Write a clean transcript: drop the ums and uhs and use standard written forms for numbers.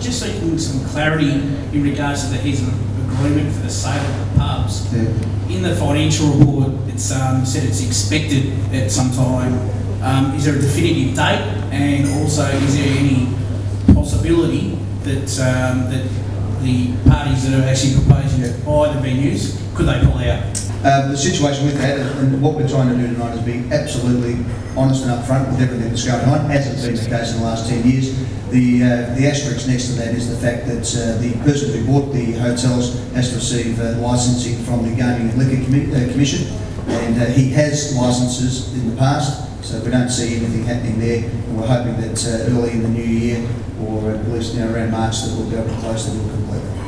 just seeking some clarity in regards to the heads of agreement for the sale of the pubs. Yeah. In the financial report, it's said it's expected at some time. Is there a definitive date, and also is there any possibility that that the parties that are actually proposing to buy the venues, could they pull out? The situation with that, and what we're trying to do tonight, is be absolutely honest and upfront with everything that's going on, as has been the case in the last 10 years. The asterisk next to that is the fact that the person who bought the hotels has to receive licensing from the Gaming and Liquor Commission, and he has licences in the past, so we don't see anything happening there. And we're hoping that early in the new year, or at least around March, that we'll be able to close the deal completely.